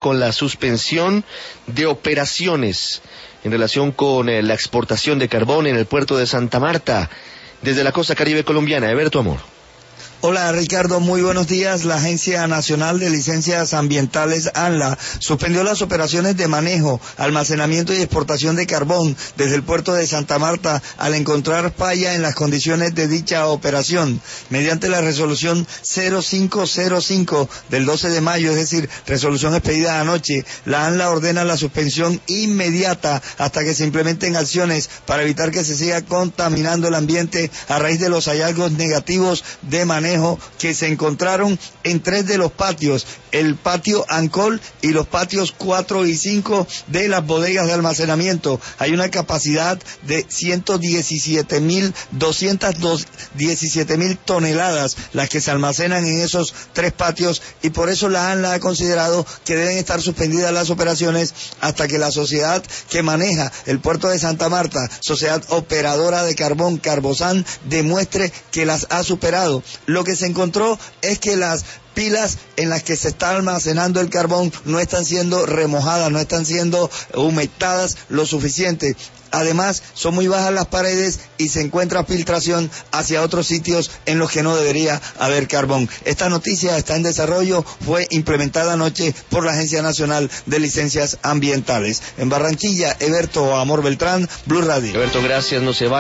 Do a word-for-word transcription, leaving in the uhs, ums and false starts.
con la suspensión de operaciones en relación con eh, la exportación de carbón en el puerto de Santa Marta. Desde la costa caribe colombiana, Eberto Amor. Hola Ricardo, muy buenos días. La Agencia Nacional de Licencias Ambientales, ANLA, suspendió las operaciones de manejo, almacenamiento y exportación de carbón desde el puerto de Santa Marta al encontrar falla en las condiciones de dicha operación. Mediante la resolución cero cinco cero cinco del doce de mayo, es decir, resolución expedida anoche, la ANLA ordena la suspensión inmediata hasta que se implementen acciones para evitar que se siga contaminando el ambiente a raíz de los hallazgos negativos de manejo que se encontraron en tres de los patios, el patio Ancol y los patios cuatro y cinco de las bodegas de almacenamiento. Hay una capacidad de ciento diecisiete mil doscientas diecisiete mil toneladas las que se almacenan en esos tres patios, y por eso la ANLA ha considerado que deben estar suspendidas las operaciones hasta que la sociedad que maneja el puerto de Santa Marta, sociedad operadora de carbón, Carbosan, demuestre que las ha superado. Lo que se encontró es que las pilas en las que se está almacenando el carbón no están siendo remojadas, no están siendo humectadas lo suficiente. Además, son muy bajas las paredes y se encuentra filtración hacia otros sitios en los que no debería haber carbón. Esta noticia está en desarrollo, fue implementada anoche por la Agencia Nacional de Licencias Ambientales. En Barranquilla, Eberto Amor Beltrán, Blue Radio. Eberto, gracias, no se va.